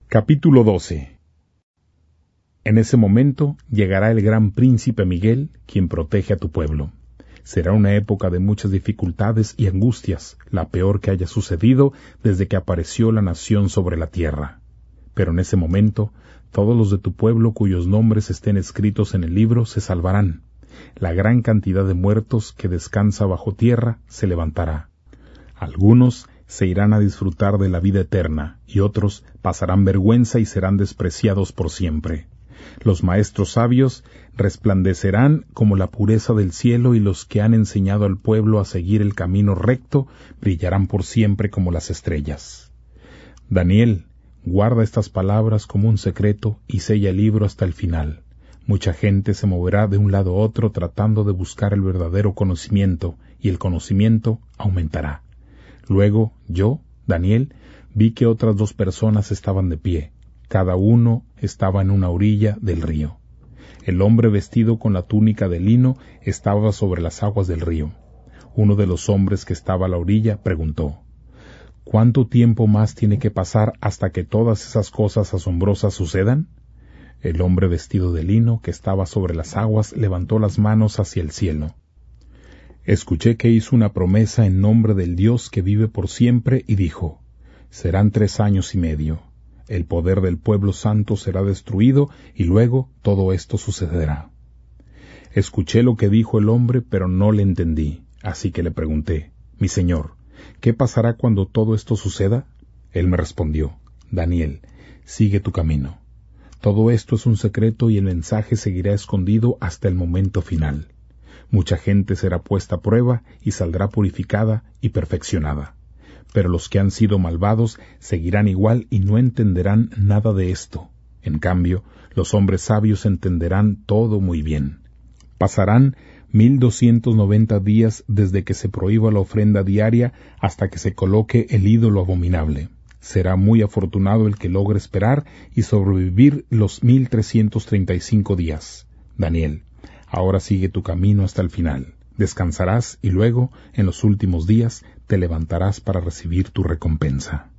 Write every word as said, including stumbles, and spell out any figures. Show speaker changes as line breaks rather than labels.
Capítulo doce. En ese momento llegará el gran príncipe Miguel, quien protege a tu pueblo. Será una época de muchas dificultades y angustias, la peor que haya sucedido desde que apareció la nación sobre la tierra. Pero en ese momento, todos los de tu pueblo cuyos nombres estén escritos en el libro se salvarán. La gran cantidad de muertos que descansa bajo tierra se levantará. Algunos se irán a disfrutar de la vida eterna, y otros pasarán vergüenza y serán despreciados por siempre. Los maestros sabios resplandecerán como la pureza del cielo, y los que han enseñado al pueblo a seguir el camino recto brillarán por siempre como las estrellas. Daniel, guarda estas palabras como un secreto y sella el libro hasta el final. Mucha gente se moverá de un lado a otro tratando de buscar el verdadero conocimiento, y el conocimiento aumentará. Luego yo, Daniel, vi que otras dos personas estaban de pie. Cada uno estaba en una orilla del río. El hombre vestido con la túnica de lino estaba sobre las aguas del río. Uno de los hombres que estaba a la orilla preguntó: ¿Cuánto tiempo más tiene que pasar hasta que todas esas cosas asombrosas sucedan? El hombre vestido de lino que estaba sobre las aguas levantó las manos hacia el cielo. Escuché que hizo una promesa en nombre del Dios que vive por siempre y dijo: serán tres años y medio. El poder del pueblo santo será destruido y luego todo esto sucederá. Escuché lo que dijo el hombre, pero no le entendí, así que le pregunté: mi señor, ¿qué pasará cuando todo esto suceda? Él me respondió: Daniel, sigue tu camino. Todo esto es un secreto y el mensaje seguirá escondido hasta el momento final. Mucha gente será puesta a prueba y saldrá purificada y perfeccionada. Pero los que han sido malvados seguirán igual y no entenderán nada de esto. En cambio, los hombres sabios entenderán todo muy bien. Pasarán mil doscientos noventa días desde que se prohíba la ofrenda diaria hasta que se coloque el ídolo abominable. Será muy afortunado el que logre esperar y sobrevivir los mil trescientos treinta y cinco días. Daniel, ahora sigue tu camino hasta el final. Descansarás y luego, en los últimos días, te levantarás para recibir tu recompensa.